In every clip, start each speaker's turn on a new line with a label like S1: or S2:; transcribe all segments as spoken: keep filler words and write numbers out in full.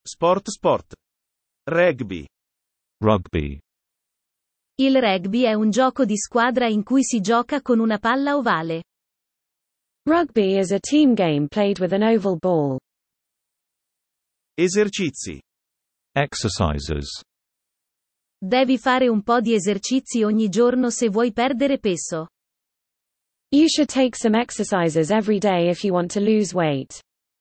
S1: Sport sport. Rugby.
S2: Rugby.
S3: Il rugby è un gioco di squadra in cui si gioca con una palla ovale.
S4: Rugby is a team game played with an oval ball.
S1: Esercizi.
S2: Exercises.
S3: Devi fare un po' di esercizi ogni giorno se vuoi perdere peso.
S4: You should take some exercises every day if you want to lose weight.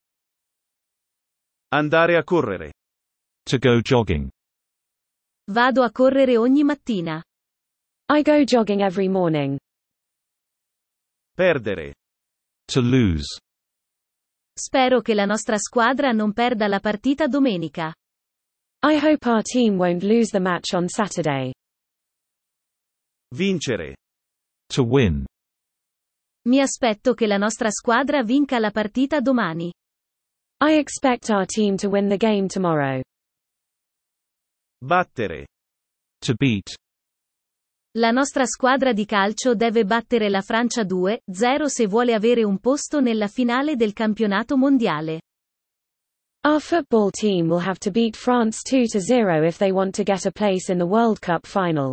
S1: Andare a correre.
S2: To go jogging.
S3: Vado a correre ogni mattina.
S4: I go jogging every morning.
S1: Perdere.
S2: To lose.
S3: Spero che la nostra squadra non perda la partita domenica.
S4: I hope our team won't lose the match on Saturday.
S1: Vincere.
S2: To win.
S3: Mi aspetto che la nostra squadra vinca la partita domani.
S4: I expect our team to win the game tomorrow.
S1: Battere.
S2: To beat.
S3: La nostra squadra di calcio deve battere la Francia due a zero se vuole avere un posto nella finale del campionato mondiale.
S4: Our football team will have to beat France two to zero if they want to get a place in the World Cup final.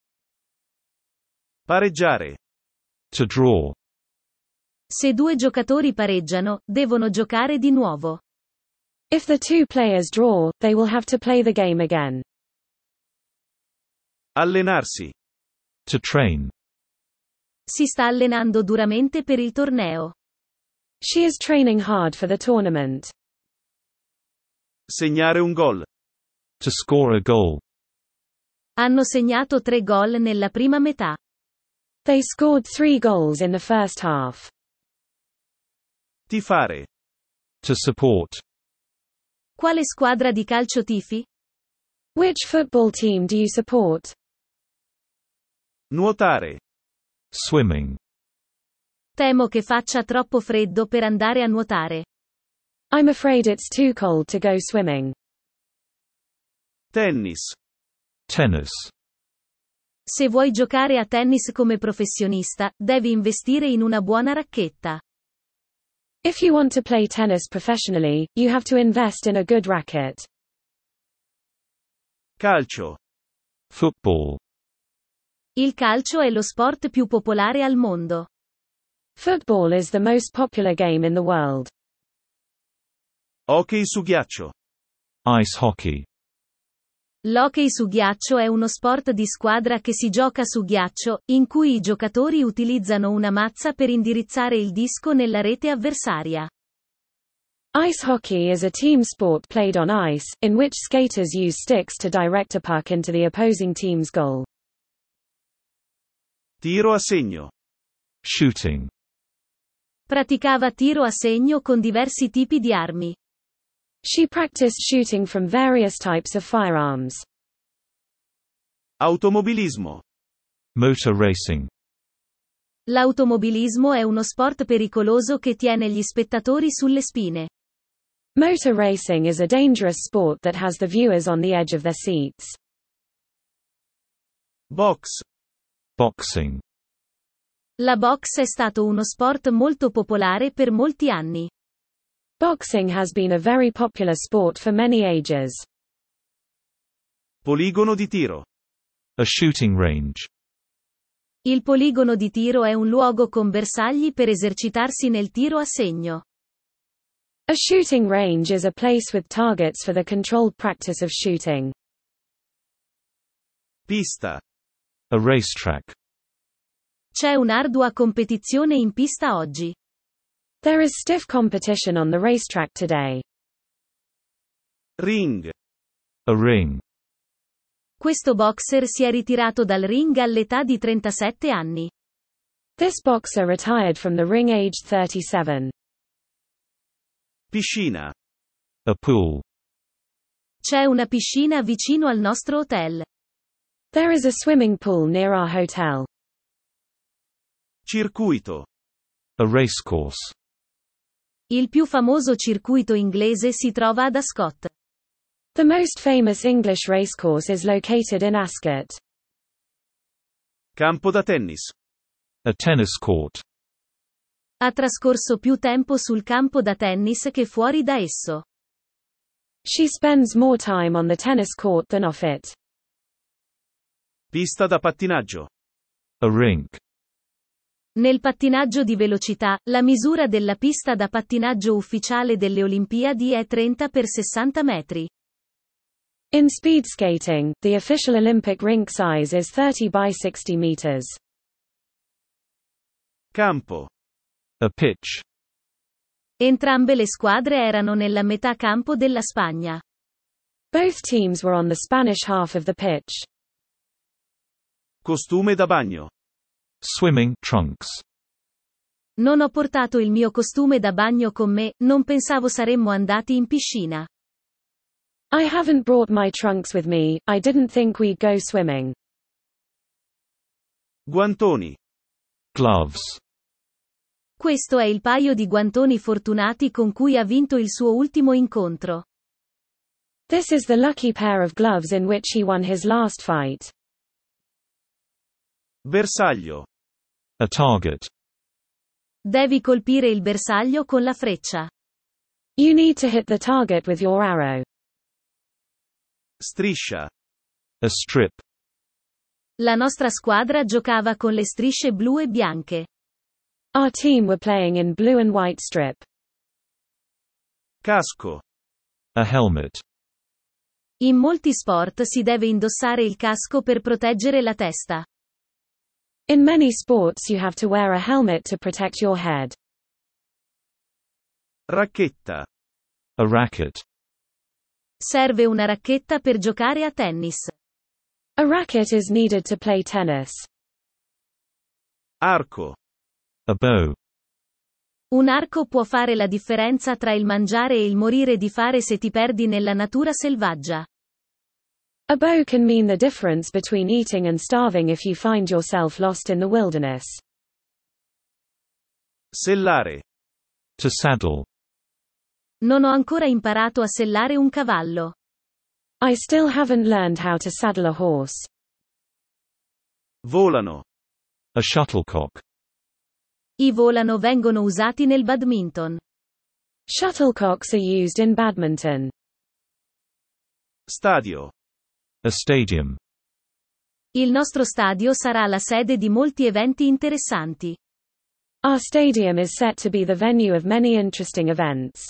S1: Pareggiare.
S2: To draw.
S3: Se due giocatori pareggiano, devono giocare di nuovo.
S4: If the two players draw, they will have to play the game again.
S1: Allenarsi.
S2: To train.
S3: Si sta allenando duramente per il torneo.
S4: She is training hard for the tournament.
S1: Segnare un gol.
S2: To score a goal.
S3: Hanno segnato tre gol nella prima metà.
S4: They scored three goals in the first half.
S1: Tifare.
S2: To support.
S3: Quale squadra di calcio tifi?
S4: Which football team do you support?
S1: Nuotare.
S2: Swimming.
S3: Temo che faccia troppo freddo per andare a nuotare.
S4: I'm afraid it's too cold to go swimming.
S1: Tennis.
S2: Tennis.
S3: Se vuoi giocare a tennis come professionista, devi investire in una buona racchetta.
S4: If you want to play tennis professionally, you have to invest in a good racket.
S1: Calcio.
S2: Football.
S3: Il calcio è lo sport più popolare al mondo.
S4: Football is the most popular game in the world.
S1: Hockey su ghiaccio.
S2: Ice hockey.
S3: L'hockey su ghiaccio è uno sport di squadra che si gioca su ghiaccio, in cui i giocatori utilizzano una mazza per indirizzare il disco nella rete avversaria.
S4: Ice hockey is a team sport played on ice, in which skaters use sticks to direct a puck into the opposing team's goal.
S1: Tiro a segno.
S2: Shooting.
S3: Praticava tiro a segno con diversi tipi di armi.
S4: She practiced shooting from various types of firearms.
S1: Automobilismo.
S2: Motor racing.
S3: L'automobilismo è uno sport pericoloso che tiene gli spettatori sulle spine.
S4: Motor racing is a dangerous sport that has the viewers on the edge of their seats.
S1: Box.
S2: Boxing.
S3: La box è stato uno sport molto popolare per molti anni.
S4: Boxing has been a very popular sport for many ages.
S1: Poligono di tiro.
S2: A shooting range.
S3: Il poligono di tiro è un luogo con bersagli per esercitarsi nel tiro a segno.
S4: A shooting range is a place with targets for the controlled practice of shooting.
S1: Pista.
S2: A racetrack.
S3: C'è un'ardua competizione in pista oggi.
S4: There is stiff competition on the racetrack today.
S1: Ring.
S2: A ring.
S3: Questo boxer si è ritirato dal ring all'età di trentasette anni.
S4: This boxer retired from the ring aged thirty-seven.
S1: Piscina.
S2: A pool.
S3: C'è una piscina vicino al nostro hotel.
S4: There is a swimming pool near our hotel.
S1: Circuito.
S2: A racecourse.
S3: Il più famoso circuito inglese si trova ad Ascot.
S4: The most famous English racecourse is located in Ascot.
S1: Campo da tennis.
S2: A tennis court.
S3: Ha trascorso più tempo sul campo da tennis che fuori da esso.
S4: She spends more time on the tennis court than off it.
S1: Pista da pattinaggio.
S2: A rink.
S3: Nel pattinaggio di velocità, la misura della pista da pattinaggio ufficiale delle Olimpiadi è trenta per sessanta metri.
S4: In speed skating, the official Olympic rink size is thirty by sixty meters.
S1: Campo.
S2: A pitch.
S3: Entrambe le squadre erano nella metà campo della Spagna.
S4: Both teams were on the Spanish half of the pitch.
S1: Costume da bagno.
S2: Swimming trunks.
S3: Non ho portato il mio costume da bagno con me, non pensavo saremmo andati in piscina.
S4: I haven't brought my trunks with me, I didn't think we'd go swimming.
S1: Guantoni.
S2: Gloves.
S3: Questo è il paio di guantoni fortunati con cui ha vinto il suo ultimo incontro.
S4: This is the lucky pair of gloves in which he won his last fight.
S1: Bersaglio.
S2: A target.
S3: Devi colpire il bersaglio con la freccia.
S4: You need to hit the target with your arrow.
S1: Striscia.
S2: A strip.
S3: La nostra squadra giocava con le strisce blu e bianche.
S4: Our team were playing in blue and white strip.
S1: Casco.
S2: A helmet.
S3: In molti sport si deve indossare il casco per proteggere la testa.
S4: In many sports you have to wear a helmet to protect your head.
S1: Racchetta.
S2: A racket.
S3: Serve una racchetta per giocare a tennis.
S4: A racket is needed to play tennis.
S1: Arco.
S2: A bow.
S3: Un arco può fare la differenza tra il mangiare e il morire di fare se ti perdi nella natura selvaggia.
S4: A bow can mean the difference between eating and starving if you find yourself lost in the wilderness.
S1: Sellare.
S2: To saddle.
S3: Non ho ancora imparato a sellare un cavallo.
S4: I still haven't learned how to saddle a horse.
S1: Volano.
S2: A shuttlecock.
S3: I volano vengono usati nel badminton.
S4: Shuttlecocks are used in badminton.
S1: Stadio.
S2: A stadium.
S3: Il nostro stadio sarà la sede di molti eventi interessanti.
S4: Our stadium is set to be the venue of many interesting events.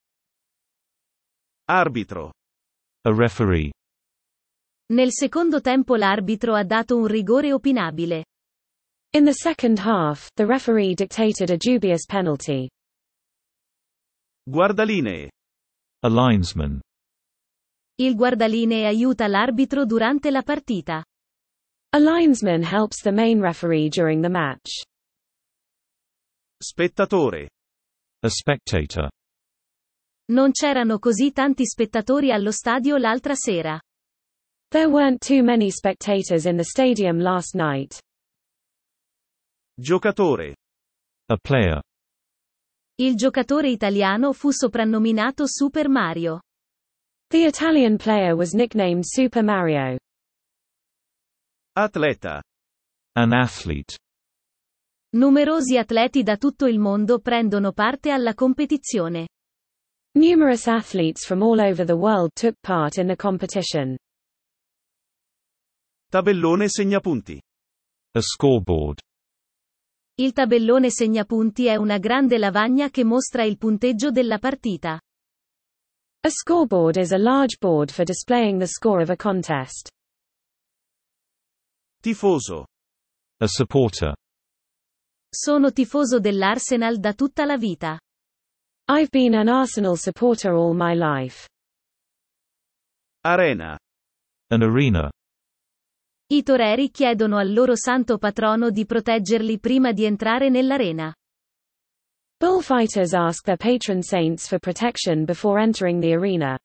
S1: Arbitro.
S2: A referee.
S3: Nel secondo tempo l'arbitro ha dato un rigore opinabile.
S4: In the second half, the referee dictated a dubious penalty.
S1: Guardalinee.
S2: A linesman.
S3: Il guardalinee aiuta l'arbitro durante la partita.
S4: A linesman helps the main referee during the match.
S1: Spettatore.
S2: A spectator.
S3: Non c'erano così tanti spettatori allo stadio l'altra sera.
S4: There weren't too many spectators in the stadium last night.
S1: Giocatore.
S2: A player.
S3: Il giocatore italiano fu soprannominato Super Mario.
S4: The Italian player was nicknamed Super Mario.
S1: Atleta.
S2: An athlete.
S3: Numerosi atleti da tutto il mondo prendono parte alla competizione.
S4: Numerous athletes from all over the world took part in the competition.
S1: Tabellone segnapunti.
S2: A scoreboard.
S3: Il tabellone segnapunti è una grande lavagna che mostra il punteggio della partita.
S4: A scoreboard is a large board for displaying the score of a contest.
S1: Tifoso.
S2: A supporter.
S3: Sono tifoso dell'Arsenal da tutta la vita.
S4: I've been an Arsenal supporter all my life.
S1: Arena.
S2: An arena.
S3: I toreri chiedono al loro santo patrono di proteggerli prima di entrare nell'arena.
S4: Bullfighters ask their patron saints for protection before entering the arena.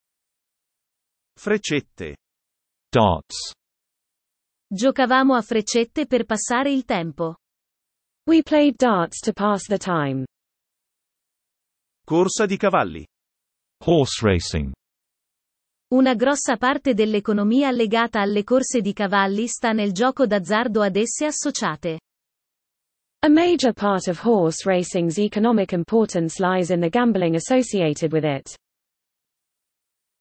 S1: Freccette.
S2: Darts.
S3: Giocavamo a freccette per passare il tempo.
S4: We played darts to pass the time.
S1: Corsa di cavalli.
S2: Horse racing.
S3: Una grossa parte dell'economia legata alle corse di cavalli sta nel gioco d'azzardo ad esse associate.
S4: A major part of horse racing's economic importance lies in the gambling associated with it.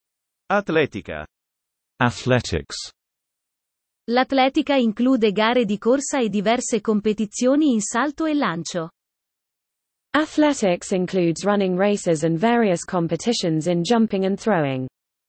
S1: Atletica.
S2: Athletics.
S3: L'atletica include gare di corsa e diverse competizioni in salto e lancio.
S4: Athletics includes running races and various competitions in jumping and throwing.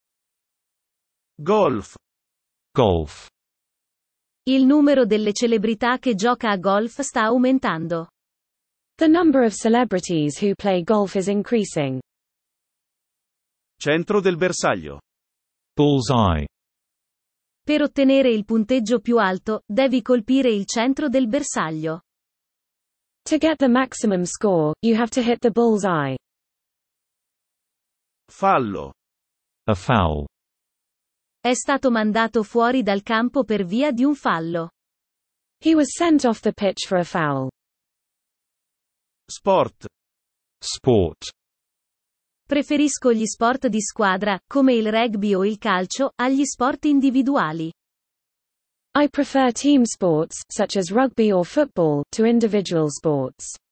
S1: Golf.
S2: Golf.
S3: Il numero delle celebrità che gioca a golf sta aumentando.
S4: The number of celebrities who play golf is increasing.
S1: Centro del bersaglio.
S2: Bullseye.
S3: Per ottenere il punteggio più alto, devi colpire il centro del bersaglio.
S4: To get the maximum score, you have to hit the bullseye.
S1: Fallo.
S2: A foul.
S3: È stato mandato fuori dal campo per via di un fallo.
S4: He was sent off the pitch for a foul.
S1: Sport.
S2: Sport.
S3: Preferisco gli sport di squadra, come il rugby o il calcio, agli sport individuali.
S4: I prefer team sports, such as rugby or football, to individual sports.